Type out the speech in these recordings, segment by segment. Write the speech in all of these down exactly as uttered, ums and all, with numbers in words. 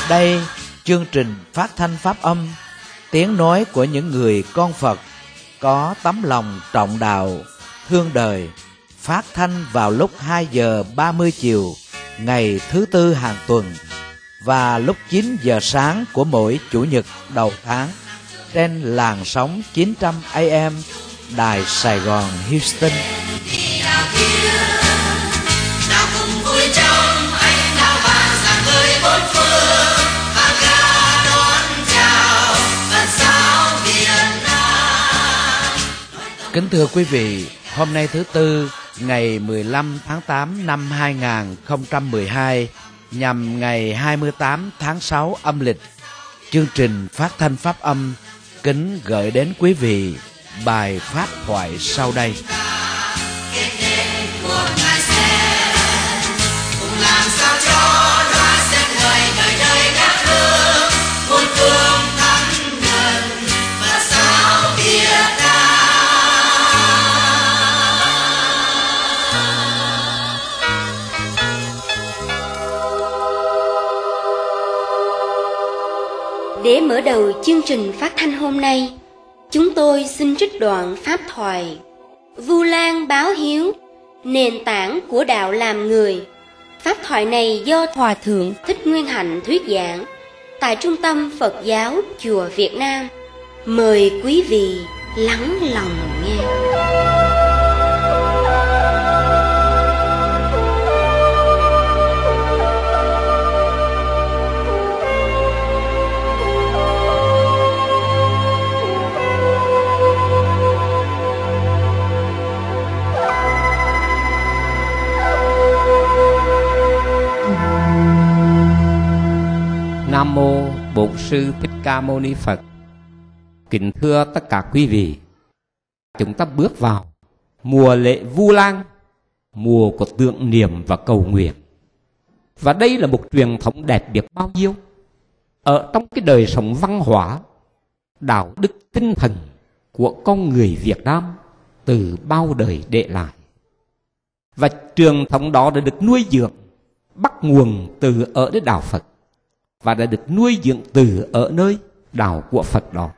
Đây, chương trình phát thanh pháp âm, tiếng nói của những người con Phật có tấm lòng trọng đạo, thương đời, phát thanh vào lúc hai giờ ba mươi chiều ngày thứ tư hàng tuần và lúc chín giờ sáng của mỗi chủ nhật đầu tháng trên làn sóng chín trăm A M Đài Sài Gòn Houston. Kính thưa quý vị, hôm nay thứ Tư, ngày mười lăm tháng tám năm hai nghìn không trăm mười hai, nhằm ngày hai mươi tám tháng sáu âm lịch, chương trình phát thanh pháp âm kính gửi đến quý vị bài pháp thoại sau đây. Để mở đầu chương trình phát thanh hôm nay, chúng tôi xin trích đoạn pháp thoại Vu Lan báo hiếu, nền tảng của đạo làm người. Pháp thoại này do Hòa Thượng Thích Nguyên Hạnh thuyết giảng tại Trung tâm Phật giáo Chùa Việt Nam. Mời quý vị lắng lòng nghe. Nam mô Bổn Sư Thích Ca Mâu Ni Phật. Kính thưa tất cả quý vị, chúng ta bước vào mùa lễ Vu Lan, mùa của tưởng niệm và cầu nguyện. Và đây là một truyền thống đẹp biết bao nhiêu ở trong cái đời sống văn hóa, đạo đức, tinh thần của con người Việt Nam từ bao đời để lại. Và truyền thống đó đã được nuôi dưỡng bắt nguồn từ ở nơi đạo Phật và đã được nuôi dưỡng từ ở nơi đạo của Phật đó.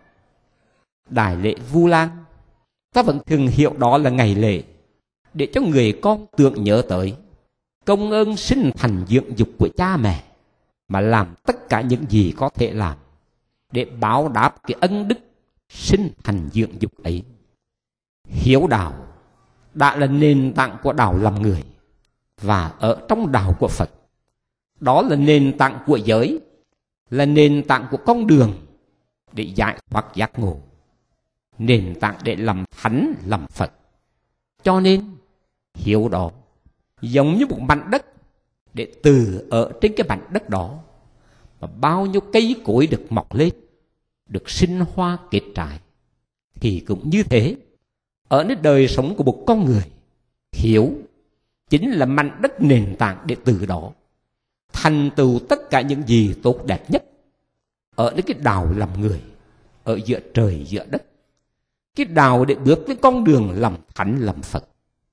Đại lễ Vu Lan, ta vẫn thường hiểu đó là ngày lễ để cho người con tưởng nhớ tới công ơn sinh thành dưỡng dục của cha mẹ, mà làm tất cả những gì có thể làm để báo đáp cái ân đức sinh thành dưỡng dục ấy. Hiếu đạo đã là nền tảng của đạo làm người, và ở trong đạo của Phật, đó là nền tảng của giới, là nền tảng của con đường để giải thoát giác ngộ, nền tảng để làm thánh làm Phật. Cho nên hiếu đó giống như một mảnh đất, để từ ở trên cái mảnh đất đó mà bao nhiêu cây cối được mọc lên, được sinh hoa kết trái. Thì cũng như thế, ở nơi đời sống của một con người, hiếu chính là mảnh đất nền tảng để từ đó thành tựu tất cả những gì tốt đẹp nhất ở cái đạo làm người, ở giữa trời giữa đất, cái đạo để bước lên con đường làm thánh làm Phật.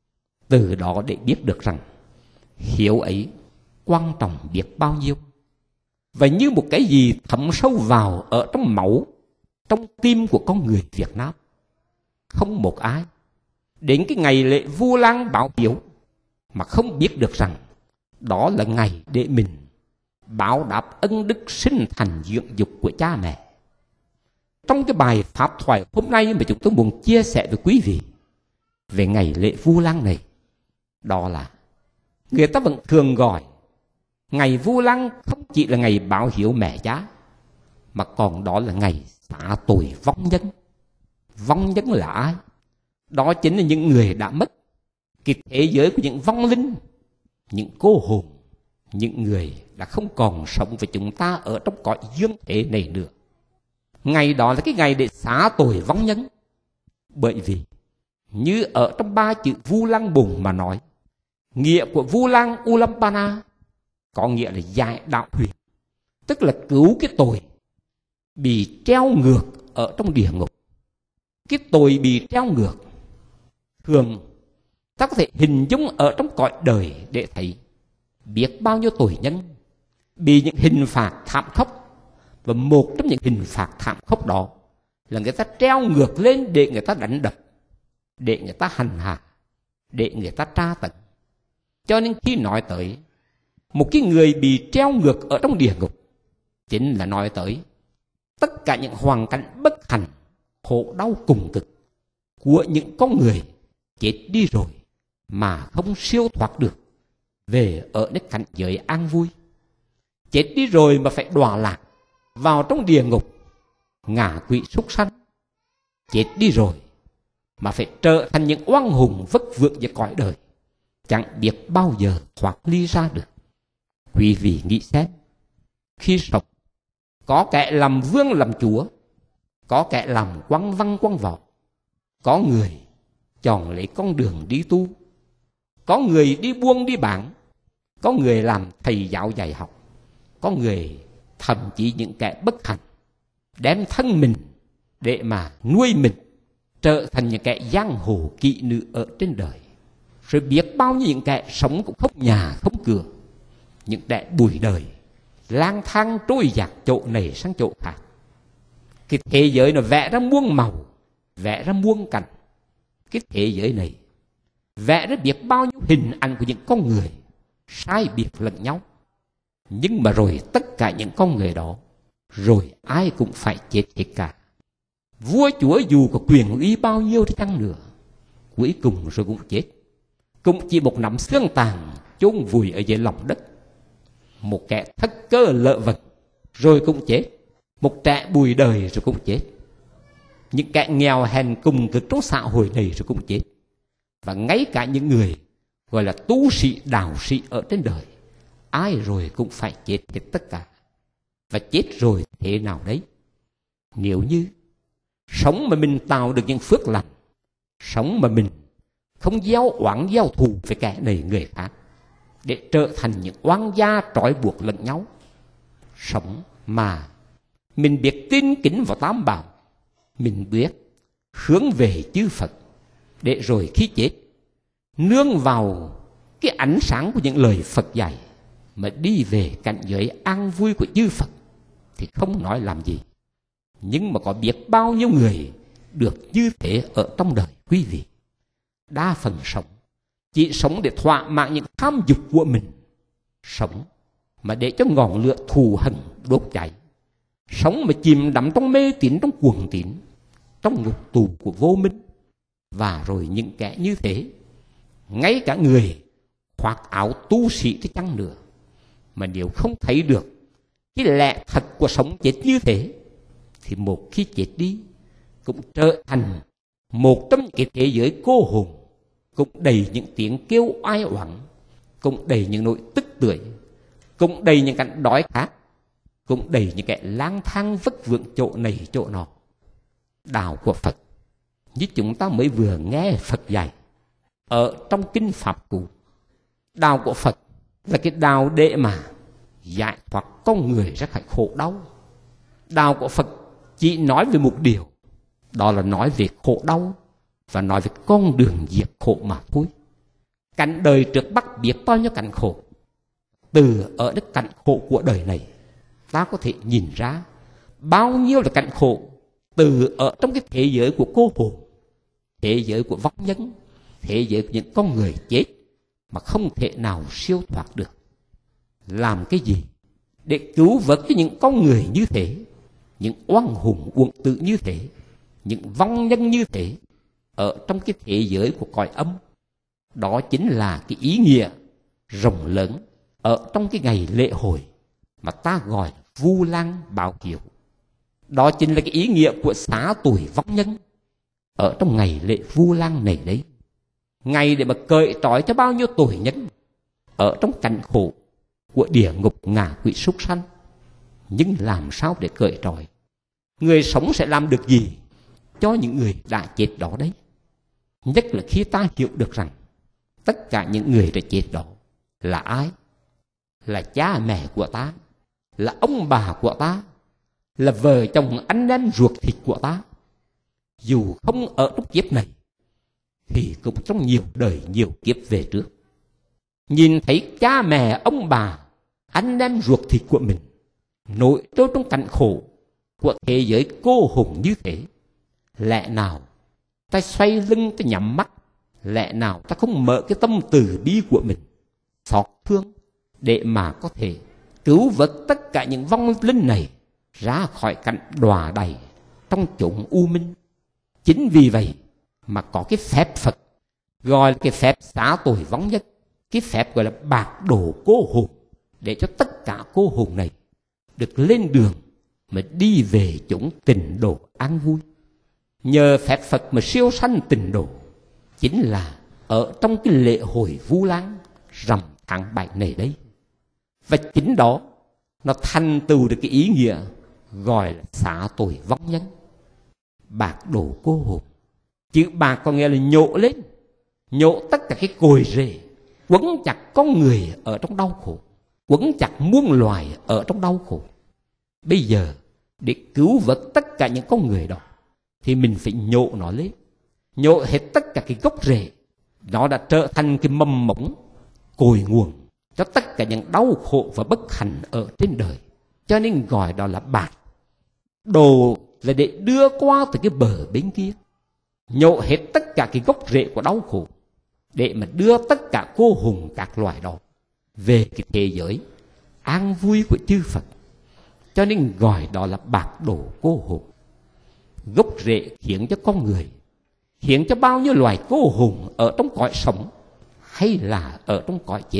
Từ đó để biết được rằng hiếu ấy quan trọng biết bao nhiêu, và như một cái gì thấm sâu vào ở trong máu, trong tim của con người Việt Nam. Không một ai đến cái ngày lễ Vu Lan báo hiếu mà không biết được rằng đó là ngày để mình báo đáp ân đức sinh thành dưỡng dục của cha mẹ. Trong cái bài pháp thoại hôm nay mà chúng tôi muốn chia sẻ với quý vị về ngày lễ Vu Lan này, đó là người ta vẫn thường gọi ngày Vu Lan không chỉ là ngày báo hiếu mẹ cha, mà còn đó là ngày xả tội vong nhân. Vong nhân là ai? Đó chính là những người đã mất, cái thế giới của những vong linh, những cô hồn, những người đã không còn sống với chúng ta ở trong cõi dương thế này nữa. Ngày đó là cái ngày để xả tội vong nhân. Bởi vì như ở trong ba chữ Vu Lan Bùng mà nói, nghĩa của Vu Lan Ulampana có nghĩa là giải đạo huyền, tức là cứu cái tội bị treo ngược ở trong địa ngục. Cái tội bị treo ngược thường ta có thể hình dung ở trong cõi đời để thấy biết bao nhiêu tội nhân bị những hình phạt thảm khốc. Và một trong những hình phạt thảm khốc đó là người ta treo ngược lên để người ta đánh đập, để người ta hành hạ, để người ta tra tấn. Cho nên khi nói tới một cái người bị treo ngược ở trong địa ngục, chính là nói tới tất cả những hoàn cảnh bất hạnh, khổ đau cùng cực của những con người chết đi rồi mà không siêu thoát được về ở nơi cảnh giới an vui. Chết đi rồi mà phải đọa lạc vào trong địa ngục, ngạ quỷ súc sanh. Chết đi rồi mà phải trở thành những oan hùng vất vưởng về cõi đời, chẳng biết bao giờ thoát ly ra được. Quý vị nghĩ xem, khi sống có kẻ làm vương làm chúa, có kẻ làm quan văn quan võ, có người chọn lấy con đường đi tu, có người đi buôn đi bán, có người làm thầy giáo dạy học, có người thậm chí những kẻ bất hạnh đem thân mình để mà nuôi mình, trở thành những kẻ giang hồ kỵ nữ ở trên đời. Rồi biết bao nhiêu những kẻ sống cũng không nhà không cửa, những kẻ bụi đời lang thang trôi dạt chỗ này sang chỗ khác. Cái thế giới nó vẽ ra muôn màu, vẽ ra muôn cảnh. Cái thế giới này vẽ ra biết bao nhiêu hình ảnh của những con người sai biệt lẫn nhau. Nhưng mà rồi tất cả những con người đó, rồi ai cũng phải chết hết cả. Vua chúa dù có quyền uy bao nhiêu đi chăng nữa, cuối cùng rồi cũng chết. Cũng chỉ một nắm xương tàn chôn vùi ở dưới lòng đất. Một kẻ thất cơ lợ vật rồi cũng chết. Một trẻ bùi đời rồi cũng chết. Những kẻ nghèo hèn cùng cực trong xã hội này rồi cũng chết. Và ngay cả những người gọi là tu sĩ đạo sĩ ở trên đời, ai rồi cũng phải chết hết tất cả. Và chết rồi thế nào đấy? Nếu như sống mà mình tạo được những phước lành, sống mà mình không gieo oán gieo thù với kẻ này người khác, để trở thành những oan gia trói buộc lẫn nhau, sống mà mình biết tin kính vào Tam Bảo, mình biết hướng về chư Phật, để rồi khi chết nương vào cái ánh sáng của những lời Phật dạy mà đi về cảnh giới an vui của chư Phật, thì không nói làm gì. Nhưng mà có biết bao nhiêu người được như thế ở trong đời quý vị. Đa phần sống chỉ sống để thỏa mãn những tham dục của mình, sống mà để cho ngọn lửa thù hằn đốt cháy, sống mà chìm đắm trong mê tín, trong cuồng tín, trong ngục tù của vô minh. Và rồi những kẻ như thế, ngay cả người khoác áo tu sĩ thì chăng nữa, mà nếu không thấy được cái lẽ thật của sống chết như thế, thì một khi chết đi cũng trở thành một trong những cái thế giới cô hồn, cũng đầy những tiếng kêu oai oán, cũng đầy những nỗi tức tưởi, cũng đầy những cảnh đói khát, cũng đầy những kẻ lang thang vất vưởng chỗ này chỗ nọ. Đạo của Phật như chúng ta mới vừa nghe Phật dạy ở trong kinh Pháp Cú, đạo của Phật là cái đạo để mà giải thoát con người ra khỏi khổ đau. Đạo của Phật chỉ nói về một điều, đó là nói về khổ đau và nói về con đường diệt khổ mà thôi. Cảnh đời trước bắt biết bao nhiêu cảnh khổ. Từ ở cái cảnh khổ của đời này, ta có thể nhìn ra bao nhiêu là cảnh khổ từ ở trong cái thế giới của cô hồn, thế giới của vong nhân, thế giới của những con người chết mà không thể nào siêu thoát được. Làm cái gì để cứu vớt cho những con người như thế, những oan hùng uổng tự như thế, những vong nhân như thế ở trong cái thế giới của cõi âm? Đó chính là cái ý nghĩa rộng lớn ở trong cái ngày lễ hội mà ta gọi là Vu Lan báo hiếu. Đó chính là cái ý nghĩa của xá tuổi vong nhân ở trong ngày lễ Vu Lan này đấy. Ngày để mà cởi trói cho bao nhiêu tội nhân ở trong cảnh khổ của địa ngục ngạ quỷ súc sanh. Nhưng làm sao để cởi trói? Người sống sẽ làm được gì cho những người đã chết đó đấy? Nhất là khi ta hiểu được rằng tất cả những người đã chết đó là ai? Là cha mẹ của ta, là ông bà của ta, là vợ chồng anh em ruột thịt của ta. Dù không ở trong kiếp này thì cũng trong nhiều đời nhiều kiếp về trước. Nhìn thấy cha mẹ ông bà anh em ruột thịt của mình nổi trôi trong cảnh khổ của thế giới cô hùng như thế. Lẽ nào ta xoay lưng, ta nhắm mắt, lẽ nào ta không mở cái tâm từ bi của mình xót thương để mà có thể cứu vớt tất cả những vong linh này ra khỏi cảnh đọa đầy trong chốn u minh. Chính vì vậy mà có cái phép Phật gọi là cái phép xá tội vong nhân, cái phép gọi là bạc đồ cô hồn, để cho tất cả cô hồn này được lên đường mà đi về chốn tịnh độ an vui. Nhờ phép Phật mà siêu sanh tịnh độ chính là ở trong cái lễ hội Vu Lan rằm tháng bảy này đấy. Và chính đó nó thành tựu được cái ý nghĩa gọi là xá tội vong nhân, bạc đồ cô hồn. Chữ bạc có nghĩa là nhổ lên, nhổ tất cả cái cồi rễ quấn chặt con người ở trong đau khổ, quấn chặt muôn loài ở trong đau khổ. Bây giờ để cứu vớt tất cả những con người đó thì mình phải nhổ nó lên, nhổ hết tất cả cái gốc rễ. Nó đã trở thành cái mầm mống cội nguồn cho tất cả những đau khổ và bất hạnh ở trên đời. Cho nên gọi đó là bạc đồ, là để đưa qua từ cái bờ bên kia, nhổ hết tất cả cái gốc rễ của đau khổ, để mà đưa tất cả cô hồn các loài đó về cái thế giới an vui của chư Phật. Cho nên gọi đó là bạc đồ cô hồn. Gốc rễ khiến cho con người, khiến cho bao nhiêu loài cô hồn ở trong cõi sống hay là ở trong cõi chết,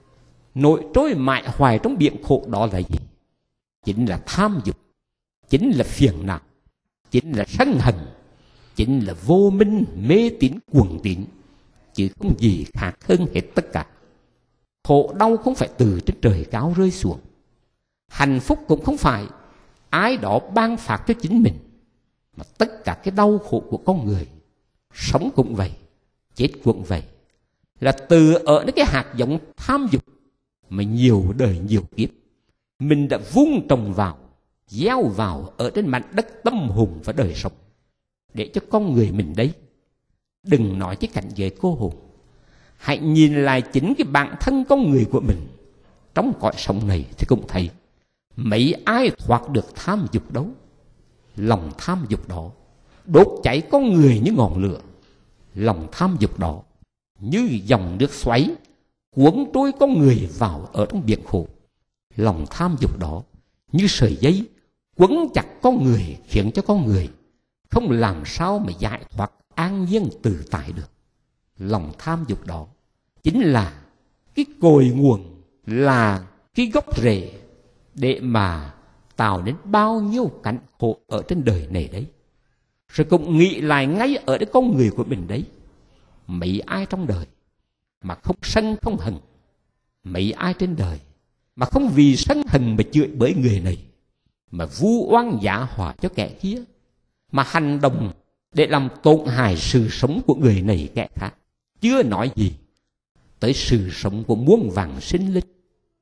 nổi trôi mãi hoài trong biển khổ đó là gì? Chính là tham dục, chính là phiền não, chính là sân hận, chính là vô minh, mê tín, cuồng tín, chứ không gì khác hơn hết tất cả. Khổ đau không phải từ trên trời cao rơi xuống, hạnh phúc cũng không phải ai đó ban phát cho chính mình, mà tất cả cái đau khổ của con người, sống cũng vậy, chết cũng vậy, là từ ở cái hạt giống tham dục mà nhiều đời nhiều kiếp mình đã vun trồng vào, gieo vào ở trên mảnh đất tâm hồn và đời sống, để cho con người mình đấy đừng nói cái cảnh giới cô hồn. Hãy nhìn lại chính cái bản thân con người của mình trong cõi sống này thì cũng thấy mấy ai thoát được tham dục đâu. Lòng tham dục đó đốt cháy con người như ngọn lửa, lòng tham dục đó như dòng nước xoáy cuốn trôi con người vào ở trong biển khổ. Lòng tham dục đó như sợi dây quấn chặt con người, khiến cho con người không làm sao mà giải thoát an nhiên tự tại được. Lòng tham dục đó chính là cái cội nguồn, là cái gốc rễ để mà tạo nên bao nhiêu cảnh khổ ở trên đời này đấy. Rồi cũng nghĩ lại ngay ở cái con người của mình đấy, mấy ai trong đời mà không sân không hận, mấy ai trên đời mà không vì sân hận mà chửi bới người này, mà vu oan giả họa cho kẻ kia, mà hành động để làm tổn hại sự sống của người này kẻ khác, chưa nói gì tới sự sống của muôn vàn sinh linh.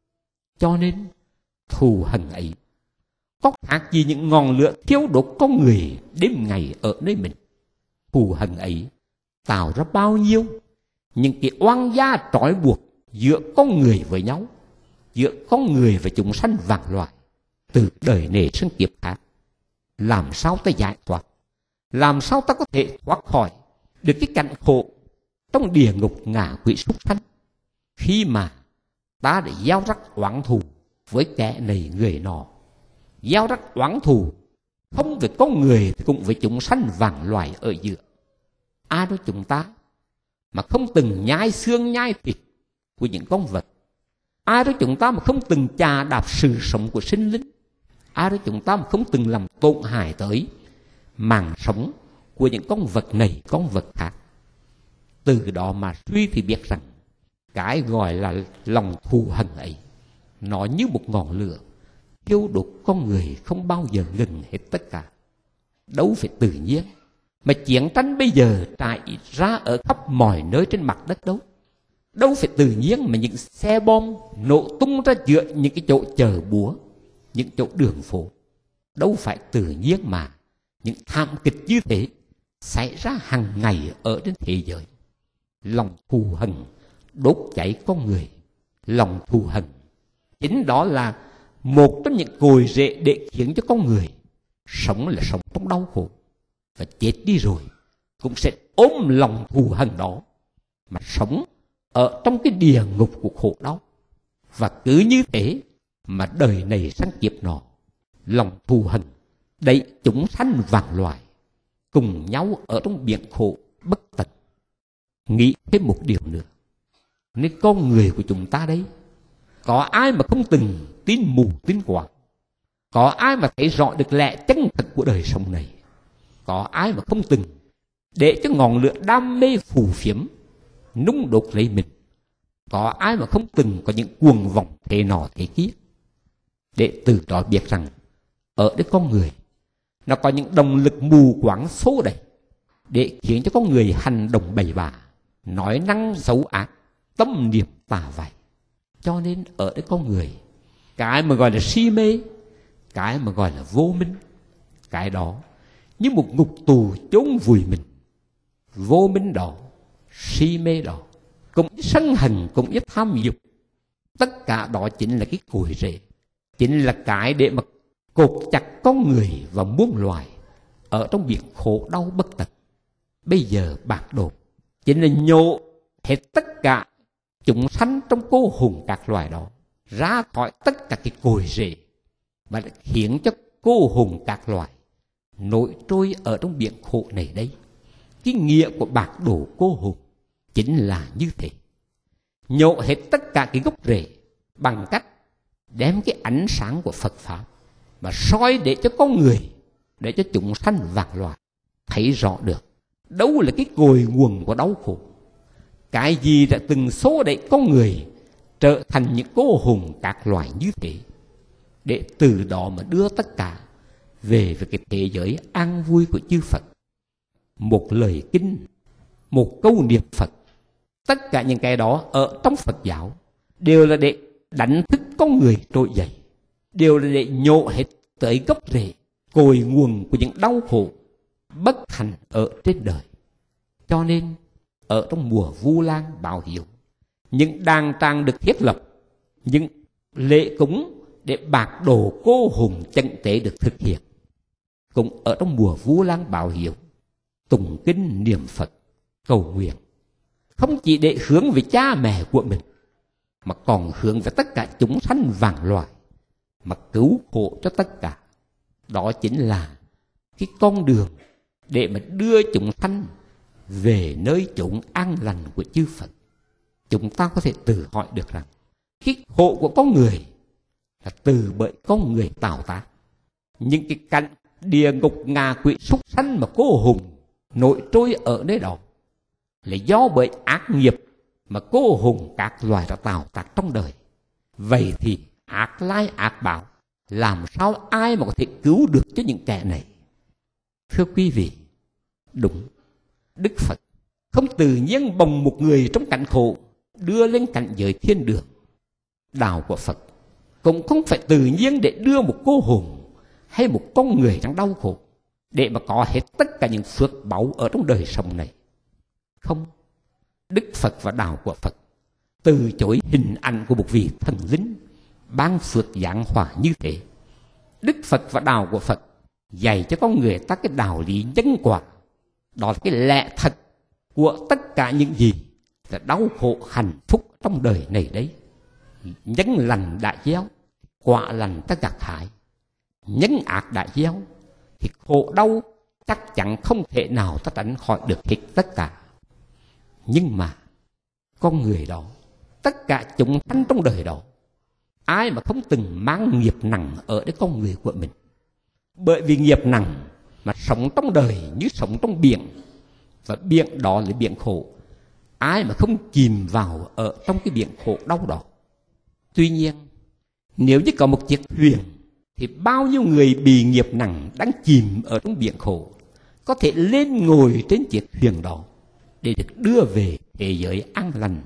Cho nên thù hận ấy có khác gì những ngọn lửa thiêu đốt con người đêm ngày ở nơi mình. Thù hận ấy tạo ra bao nhiêu những cái oan gia trói buộc giữa con người với nhau, giữa con người và chúng sanh vạn loài, từ đời này sang kiếp khác. Làm sao ta giải thoát, làm sao ta có thể thoát khỏi được cái cảnh khổ trong địa ngục ngạ quỷ súc sanh, khi mà ta đã gieo rắc oán thù với kẻ này người nọ, gieo rắc oán thù không với con người thì cũng với chúng sanh vạn loài ở giữa. Ai đó chúng ta mà không từng nhai xương nhai thịt của những con vật, ai đó chúng ta mà không từng chà đạp sự sống của sinh linh, ai đó chúng ta mà không từng làm tổn hại tới mạng sống của những con vật này con vật khác. Từ đó mà suy thì biết rằng cái gọi là lòng thù hận ấy nó như một ngọn lửa thiêu đốt con người không bao giờ ngừng hết tất cả. Đâu phải tự nhiên mà chiến tranh bây giờ trải ra ở khắp mọi nơi trên mặt đất đâu. Đâu phải tự nhiên mà những xe bom nổ tung ra giữa những cái chỗ chợ búa, những chỗ đường phố. Đâu phải tự nhiên mà những thảm kịch như thế xảy ra hàng ngày ở trên thế giới. Lòng thù hận đốt cháy con người, lòng thù hận Chính đó là một trong những cội rễ để khiến cho con người sống là sống trong đau khổ, và chết đi rồi cũng sẽ ôm lòng thù hằn đó mà sống ở trong cái địa ngục của khổ đau. Và cứ như thế mà đời này sang kiếp nọ, lòng thù hằn đẩy chúng sanh vạn loài cùng nhau ở trong biển khổ bất tận. Nghĩ thêm một điều nữa, nên con người của chúng ta đấy, có ai mà không từng tin mù tin quáng? Có ai mà thấy rõ được lẽ chân thật của đời sống này? Có ai mà không từng để cho ngọn lửa đam mê phù phiếm nung đốt lấy mình? Có ai mà không từng có những cuồng vọng thế nọ thế kia? Để từ đó biết rằng ở đây con người nó có những động lực mù quáng xô đẩy để khiến cho con người hành động bậy bạ, nói năng xấu ác, tâm niệm tà vậy. Cho nên ở đây con người, cái mà gọi là si mê, cái mà gọi là vô minh, cái đó như một ngục tù chốn vùi mình. Vô minh đó, si mê đó, cũng như sân hận, cũng như tham dục, tất cả đó chính là cái cội rễ, chính là cái để mà cột chặt con người và muôn loài ở trong biển khổ đau bất tận. Bây giờ bạc đồ chính là nhổ hết tất cả chúng sanh trong cô hồn các loài đó ra khỏi tất cả cái cội rễ, và khiến cho cô hồn các loài nổi trôi ở trong biển khổ này đấy. Cái nghĩa của bạc đồ cô hồn chính là như thế. Nhổ hết tất cả cái gốc rễ bằng cách đem cái ánh sáng của Phật Pháp mà soi để cho con người, để cho chúng sanh vạn loài thấy rõ được đâu là cái cội nguồn của đau khổ, cái gì đã từng xô đẩy con người trở thành những cô hồn các loài như thế, để từ đó mà đưa tất cả về với cái thế giới an vui của chư Phật. Một lời kinh, một câu niệm Phật, tất cả những cái đó ở trong Phật giáo đều là để đánh thức con người trỗi dậy, đều là để nhổ hết tới gốc rễ, cội nguồn của những đau khổ bất hạnh ở trên đời. Cho nên ở trong mùa Vu Lan Báo Hiếu, những đàn trang được thiết lập, những lễ cúng để bạc đồ cô hồn chân tế được thực hiện. Cũng ở trong mùa Vu Lan Báo Hiếu, tụng kinh niệm Phật, cầu nguyện, không chỉ để hướng về cha mẹ của mình, mà còn hướng về tất cả chúng sanh vạn loài, mà cứu khổ cho tất cả. Đó chính là cái con đường để mà đưa chúng sanh về nơi chốn an lành của chư Phật. Chúng ta có thể tự hỏi được rằng cái khổ của con người là từ bởi con người tạo tác. Những cái cảnh địa ngục ngạ quỷ súc sanh mà cô hùng nổi trôi ở nơi đó là do bởi ác nghiệp mà cô hùng các loài đã tạo tác trong đời. Vậy thì ác lai ác báo, làm sao ai mà có thể cứu được cho những kẻ này? Thưa quý vị, đúng, Đức Phật không tự nhiên bồng một người trong cảnh khổ đưa lên cảnh giới thiên đường. Đạo của Phật cũng không phải tự nhiên để đưa một cô hồn hay một con người trong đau khổ để mà có hết tất cả những phước báu ở trong đời sống này. Không, Đức Phật và đạo của Phật từ chối hình ảnh của một vị thần linh ban phước giáng hòa như thế. Đức Phật và đạo của Phật dạy cho con người ta cái đạo lý nhân quả. Đó là cái lẽ thật của tất cả những gì là đau khổ hạnh phúc trong đời này đấy. Nhân lành đã gieo, quả lành ta gặt hái. Nhân ác đã gieo thì khổ đau chắc chắn không thể nào ta tránh khỏi được hết tất cả. Nhưng mà con người đó, tất cả chúng sanh trong đời đó, ai mà không từng mang nghiệp nặng ở đến con người của mình. Bởi vì nghiệp nặng mà sống trong đời như sống trong biển, và biển đó là biển khổ. Ai mà không chìm vào ở trong cái biển khổ đau đó. Tuy nhiên, nếu như có một chiếc thuyền thì bao nhiêu người bị nghiệp nặng đang chìm ở trong biển khổ có thể lên ngồi trên chiếc thuyền đó để được đưa về thế giới an lành.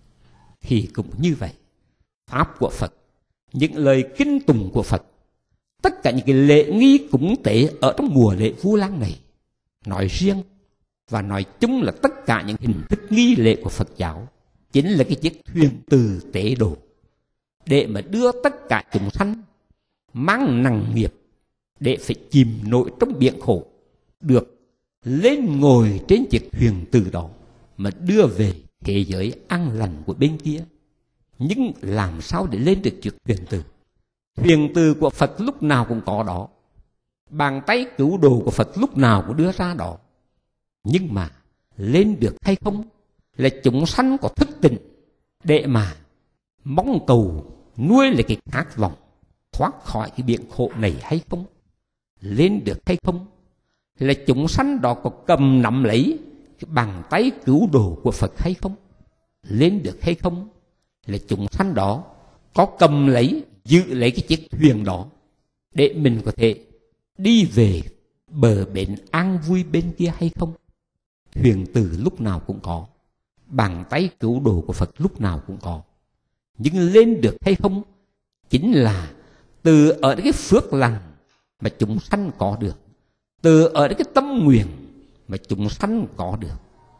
Thì cũng như vậy, pháp của Phật, những lời kinh tùng của Phật, tất cả những cái lễ nghi cúng tế ở trong mùa lễ Vu Lan này, nói riêng và nói chung là tất cả những hình thức nghi lễ của Phật giáo, chính là cái chiếc thuyền từ tế độ để mà đưa tất cả chúng sanh mang nặng nghiệp để phải chìm nổi trong biển khổ, được lên ngồi trên chiếc thuyền từ đó mà đưa về thế giới an lành của bên kia. Nhưng làm sao để lên được chiếc thuyền từ? Thuyền từ của Phật lúc nào cũng có đó, bàn tay cứu độ của Phật lúc nào cũng đưa ra đó. Nhưng mà lên được hay không là chúng sanh có thức tỉnh để mà mong cầu nuôi lại cái khát vọng thoát khỏi cái biển khổ này hay không? Lên được hay không là chúng sanh đó có cầm nắm lấy cái bàn tay cứu độ của Phật hay không? Lên được hay không là chúng sanh đó có cầm lấy, giữ lấy cái chiếc thuyền đó để mình có thể đi về bờ bến an vui bên kia hay không? Thuyền từ lúc nào cũng có, bàn tay cứu độ của Phật lúc nào cũng có. Nhưng lên được hay không chính là từ ở cái phước lành mà chúng sanh có được, từ ở cái tâm nguyện mà chúng sanh có được,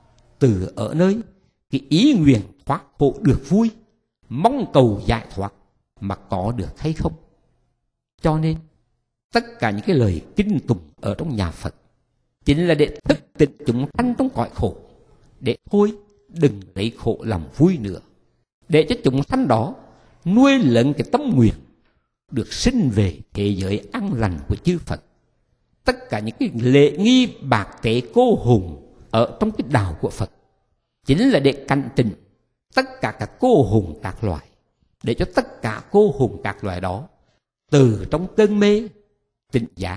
từ ở nơi cái ý nguyện thoát khổ được vui, mong cầu giải thoát mà có được hay không. Cho nên tất cả những cái lời kinh tụng ở trong nhà Phật chính là để thức tỉnh chúng sanh trong cõi khổ, để thôi đừng lấy khổ làm vui nữa, để cho chúng sanh đó nuôi lớn cái tâm nguyện được sinh về thế giới an lành của chư Phật. Tất cả những cái lễ nghi bạc tế cô hùng ở trong cái đạo của Phật chính là để cảnh tỉnh tất cả các cô hùng các loài, để cho tất cả cô hùng các loài đó từ trong cơn mê tỉnh giác,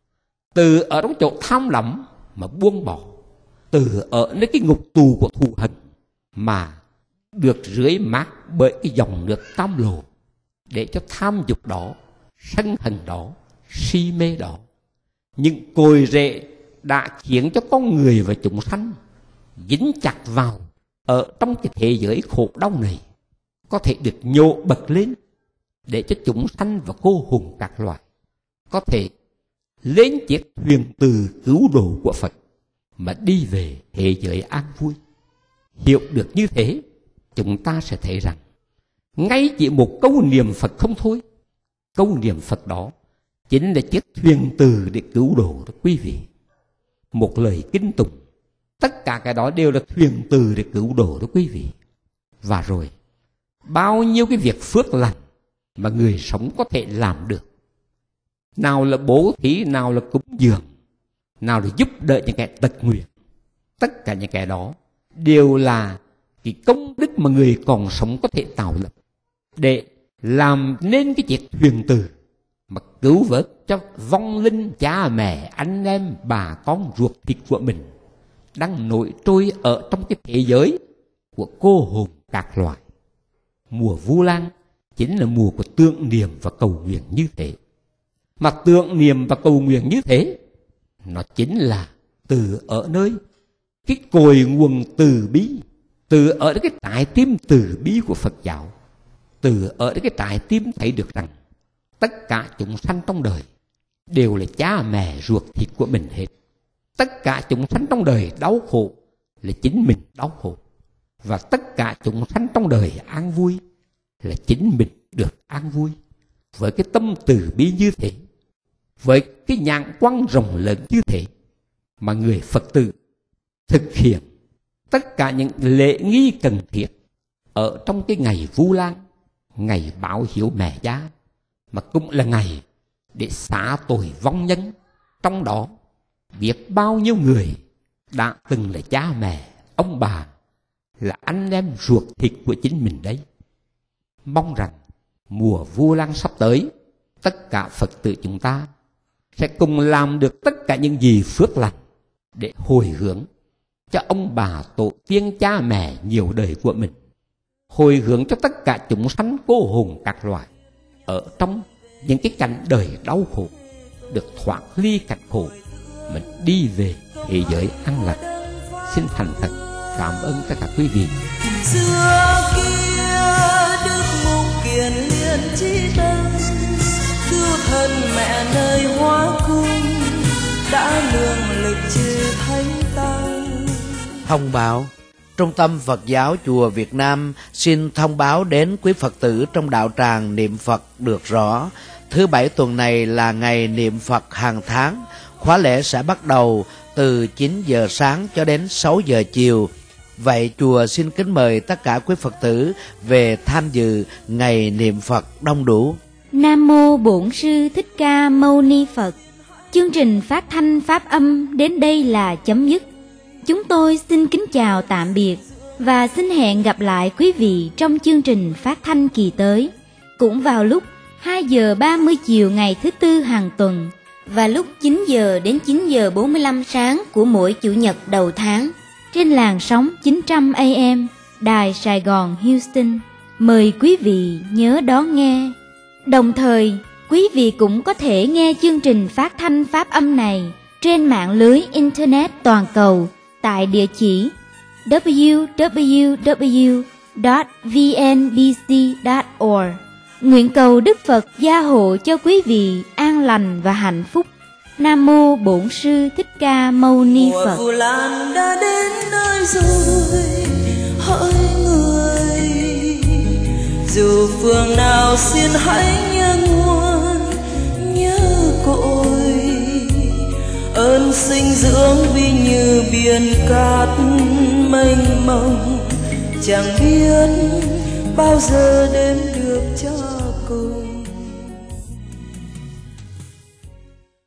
từ ở trong chỗ tham lắm mà buông bỏ, từ ở nơi cái ngục tù của thù hận mà được rưới mát bởi cái dòng nước cam lồ, để cho tham dục đó, sân hận đó, si mê đó, những cội rễ đã khiến cho con người và chúng sanh dính chặt vào ở trong cái thế giới khổ đau này có thể được nhô bật lên, để cho chúng sanh và cô hùng các loài có thể lên chiếc thuyền từ cứu độ của Phật mà đi về thế giới an vui. Hiểu được như thế, chúng ta sẽ thấy rằng ngay chỉ một câu niệm Phật không thôi, câu niệm Phật đó chính là chiếc thuyền từ để cứu độ đó quý vị. Một lời kinh tụng, tất cả cái đó đều là thuyền từ để cứu độ đó quý vị. Và rồi bao nhiêu cái việc phước lành mà người sống có thể làm được, nào là bố thí, nào là cúng dường, nào là giúp đỡ những kẻ tật nguyền, tất cả những cái đó đều là cái công đức mà người còn sống có thể tạo lập để làm nên cái chiếc thuyền từ mà cứu vớt cho vong linh cha mẹ, anh em, bà con ruột thịt của mình đang nổi trôi ở trong cái thế giới của cô hồn các loài. Mùa Vu Lan chính là mùa của tưởng niệm và cầu nguyện như thế. Mà tưởng niệm và cầu nguyện như thế, nó chính là từ ở nơi cái cội nguồn từ bi, từ ở cái trái tim từ bi của Phật giáo, từ ở cái trái tim thấy được rằng tất cả chúng sanh trong đời đều là cha mẹ ruột thịt của mình hết. Tất cả chúng sanh trong đời đau khổ là chính mình đau khổ, và tất cả chúng sanh trong đời an vui là chính mình được an vui. Với cái tâm từ bi như thế, với cái nhãn quan rộng lớn như thế, mà người Phật tử thực hiện tất cả những lễ nghi cần thiết ở trong cái ngày Vu Lan, ngày báo hiếu mẹ cha, mà cũng là ngày để xả tội vong nhân. Trong đó biết bao nhiêu người đã từng là cha mẹ, ông bà, là anh em ruột thịt của chính mình đấy. Mong rằng mùa Vu Lan sắp tới, tất cả Phật tử chúng ta sẽ cùng làm được tất cả những gì phước lành để hồi hướng cho ông bà tổ tiên cha mẹ nhiều đời của mình, hồi hướng cho tất cả chúng sanh cô hồn các loài ở trong những cái cảnh đời đau khổ được thoát ly cảnh khổ, mình đi về thế giới an lành. Xin thành thật cảm ơn tất cả quý vị. Xưa kia Đức Mục Kiền Liên Chí Tân, cứu thân mẹ nơi Hóa Cung, đã lường lịch trừ thánh tăng. Thông báo Trung tâm Phật giáo Chùa Việt Nam xin thông báo đến quý Phật tử trong đạo tràng niệm Phật được rõ, thứ Bảy tuần này là ngày niệm Phật hàng tháng. Khóa lễ sẽ bắt đầu từ chín giờ sáng cho đến sáu giờ chiều. Vậy chùa xin kính mời tất cả quý Phật tử về tham dự ngày niệm Phật đông đủ. Nam mô Bổn Sư Thích Ca Mâu Ni Phật. Chương trình phát thanh pháp âm đến đây là chấm dứt. Chúng tôi xin kính chào tạm biệt và xin hẹn gặp lại quý vị trong chương trình phát thanh kỳ tới, cũng vào lúc hai giờ ba mươi chiều ngày thứ Tư hàng tuần và lúc chín giờ đến chín giờ bốn mươi lăm sáng của mỗi Chủ nhật đầu tháng trên làn sóng chín trăm A M Đài Sài Gòn Houston. Mời quý vị nhớ đón nghe. Đồng thời, quý vị cũng có thể nghe chương trình phát thanh pháp âm này trên mạng lưới Internet toàn cầu tại địa chỉ w w w chấm v n b c chấm org. Nguyện cầu Đức Phật gia hộ cho quý vị an lành và hạnh phúc. Nam mô Bổn Sư Thích Ca Mâu Ni Phật. Mùa Vu Lan đã đến nơi rồi, hỡi người, dù phương nào xin hãy nhớ nguồn, nhớ cội ơn sinh dưỡng vì như biển cát mênh mông, chẳng biết bao giờ đến được cho